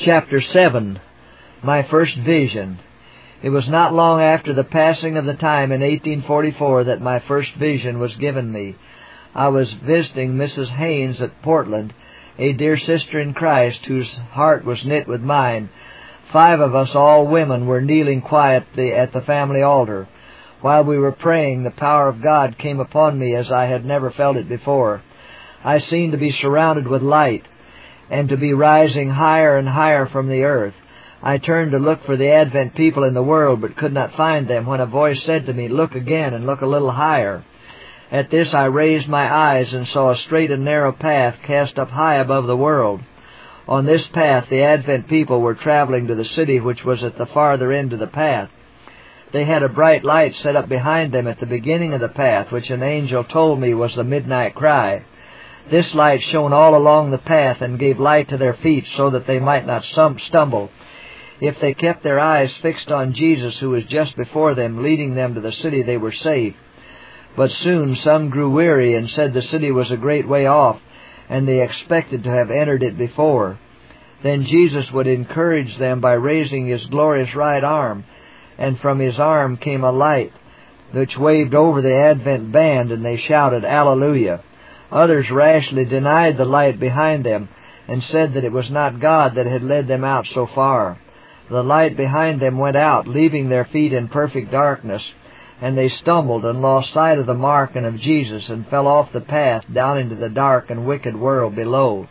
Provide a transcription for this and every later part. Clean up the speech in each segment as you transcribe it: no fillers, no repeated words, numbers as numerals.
Chapter 7. My First Vision. It was not long after the passing of the time in 1844 that my first vision was given me. I was visiting Mrs. Haynes at Portland, a dear sister in Christ whose heart was knit with mine. 5 of us, all women, were kneeling quietly at the family altar. While we were praying, the power of God came upon me as I had never felt it before. I seemed to be surrounded with light, and to be rising higher and higher from the earth. I turned to look for the Advent people in the world, but could not find them, when a voice said to me, "Look again, and look a little higher." At this I raised my eyes and saw a straight and narrow path cast up high above the world. On this path the Advent people were traveling to the city which was at the farther end of the path. They had a bright light set up behind them at the beginning of the path, which an angel told me was the midnight cry. This light shone all along the path and gave light to their feet so that they might not stumble. If they kept their eyes fixed on Jesus, who was just before them, leading them to the city, they were safe. But soon some grew weary and said the city was a great way off, and they expected to have entered it before. Then Jesus would encourage them by raising His glorious right arm, and from His arm came a light which waved over the Advent band, and they shouted, "Alleluia!" Others rashly denied the light behind them and said that it was not God that had led them out so far. The light behind them went out, leaving their feet in perfect darkness, and they stumbled and lost sight of the mark and of Jesus and fell off the path down into the dark and wicked world below.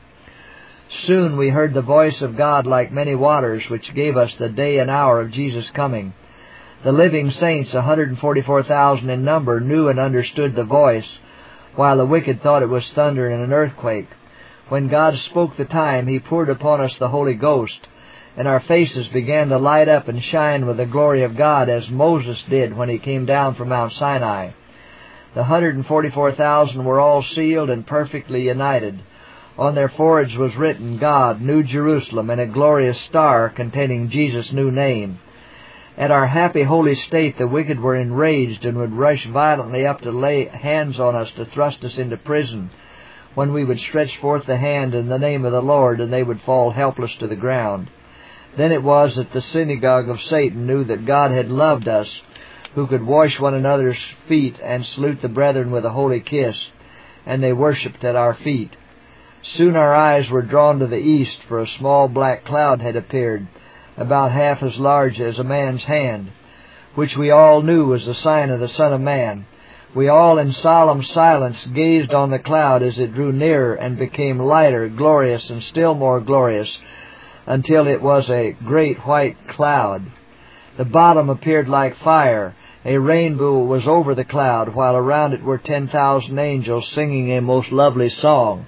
Soon we heard the voice of God like many waters, which gave us the day and hour of Jesus' coming. The living saints, 144,000 in number, knew and understood the voice, while the wicked thought it was thunder and an earthquake. When God spoke the time, He poured upon us the Holy Ghost, and our faces began to light up and shine with the glory of God, as Moses did when he came down from Mount Sinai. The 144,000 were all sealed and perfectly united. On their foreheads was written, "God, New Jerusalem," and a glorious star containing Jesus' new name. At our happy holy state, the wicked were enraged and would rush violently up to lay hands on us to thrust us into prison, when we would stretch forth the hand in the name of the Lord, and they would fall helpless to the ground. Then it was that the synagogue of Satan knew that God had loved us, who could wash one another's feet and salute the brethren with a holy kiss, and they worshipped at our feet. Soon our eyes were drawn to the east, for a small black cloud had appeared, about half as large as a man's hand, which we all knew was the sign of the Son of Man. We all in solemn silence gazed on the cloud as it drew nearer and became lighter, glorious, and still more glorious, until it was a great white cloud. The bottom appeared like fire. A rainbow was over the cloud, while around it were 10,000 angels singing a most lovely song.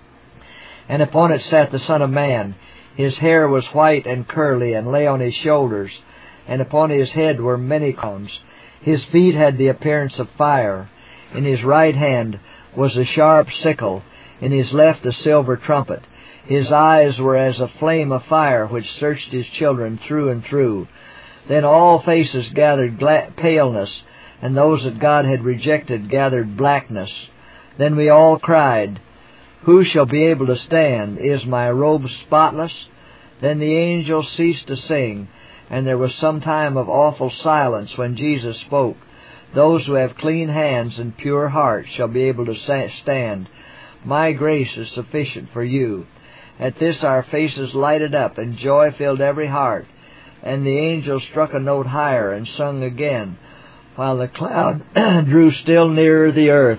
And upon it sat the Son of Man. His hair was white and curly, and lay on His shoulders, and upon His head were many crowns. His feet had the appearance of fire. In His right hand was a sharp sickle, in His left a silver trumpet. His eyes were as a flame of fire, which searched His children through and through. Then all faces gathered paleness, and those that God had rejected gathered blackness. Then we all cried, "Who shall be able to stand? Is my robe spotless?" Then the angels ceased to sing, and there was some time of awful silence when Jesus spoke. "Those who have clean hands and pure hearts shall be able to stand. My grace is sufficient for you." At this our faces lighted up, and joy filled every heart. And the angels struck a note higher and sung again, while the cloud drew still nearer the earth.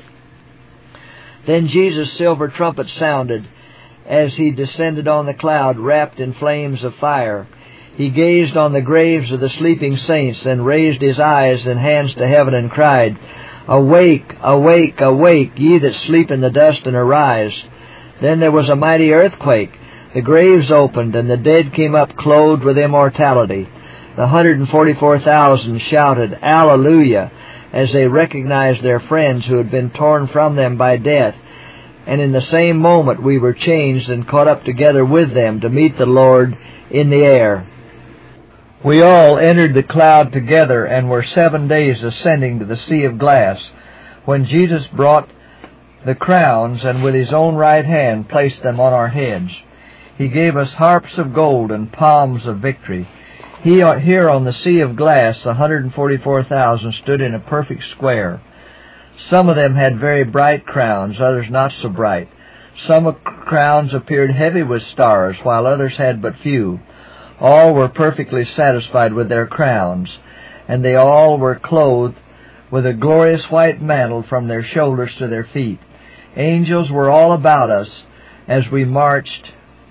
Then Jesus' silver trumpet sounded, as He descended on the cloud, wrapped in flames of fire. He gazed on the graves of the sleeping saints, then raised His eyes and hands to heaven and cried, "Awake, awake, awake, ye that sleep in the dust, and arise." Then there was a mighty earthquake. The graves opened, and the dead came up clothed with immortality. The 144,000 shouted, "Alleluia," as they recognized their friends who had been torn from them by death. And in the same moment we were changed and caught up together with them to meet the Lord in the air. We all entered the cloud together and were 7 days ascending to the sea of glass, when Jesus brought the crowns and with His own right hand placed them on our heads. He gave us harps of gold and palms of victory. Here on the sea of glass, 144,000 stood in a perfect square. Some of them had very bright crowns, others not so bright. Some crowns appeared heavy with stars, while others had but few. All were perfectly satisfied with their crowns, and they all were clothed with a glorious white mantle from their shoulders to their feet. Angels were all about us as we marched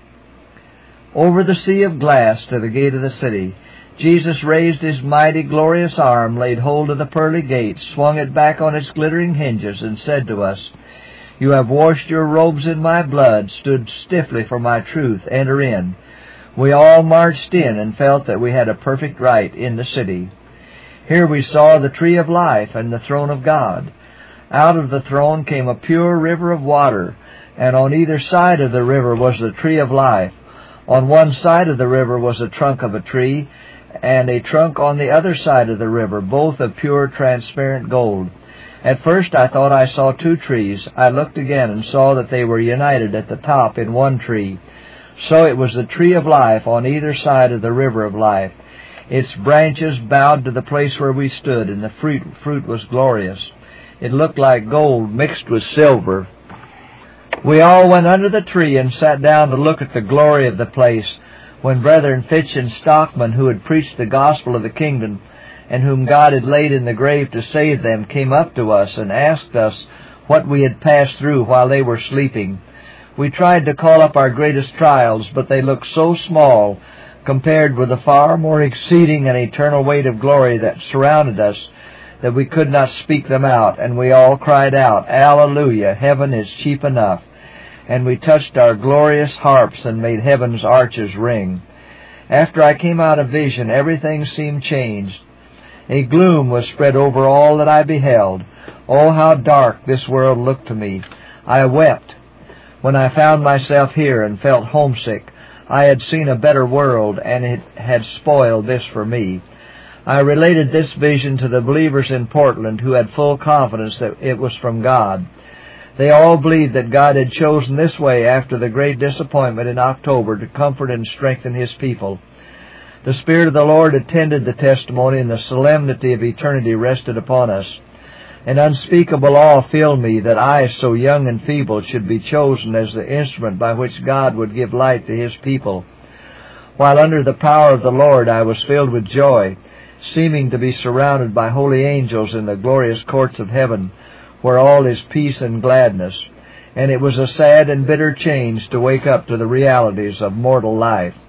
over the sea of glass to the gate of the city. Jesus raised His mighty, glorious arm, laid hold of the pearly gate, swung it back on its glittering hinges, and said to us, "You have washed your robes in my blood, stood stiffly for my truth. Enter in." We all marched in and felt that we had a perfect right in the city. Here we saw the tree of life and the throne of God. Out of the throne came a pure river of water, and on either side of the river was the tree of life. On one side of the river was a trunk of a tree, and a trunk on the other side of the river, both of pure transparent gold. At first I thought I saw two trees. I looked again and saw that they were united at the top in one tree. So it was the tree of life on either side of the river of life. Its branches bowed to the place where we stood, and the fruit was glorious. It looked like gold mixed with silver. We all went under the tree and sat down to look at the glory of the place, when Brethren Fitch and Stockman, who had preached the gospel of the kingdom, and whom God had laid in the grave to save them, came up to us and asked us what we had passed through while they were sleeping. We tried to call up our greatest trials, but they looked so small compared with the far more exceeding and eternal weight of glory that surrounded us, that we could not speak them out, and we all cried out, "Alleluia, heaven is cheap enough." And we touched our glorious harps and made heaven's arches ring. After I came out of vision, everything seemed changed. A gloom was spread over all that I beheld. Oh, how dark this world looked to me. I wept when I found myself here and felt homesick. I had seen a better world, and it had spoiled this for me. I related this vision to the believers in Portland, who had full confidence that it was from God. They all believed that God had chosen this way after the great disappointment in October to comfort and strengthen His people. The Spirit of the Lord attended the testimony, and the solemnity of eternity rested upon us. An unspeakable awe filled me that I, so young and feeble, should be chosen as the instrument by which God would give light to His people. While under the power of the Lord, I was filled with joy, seeming to be surrounded by holy angels in the glorious courts of heaven, where all is peace and gladness. And it was a sad and bitter change to wake up to the realities of mortal life.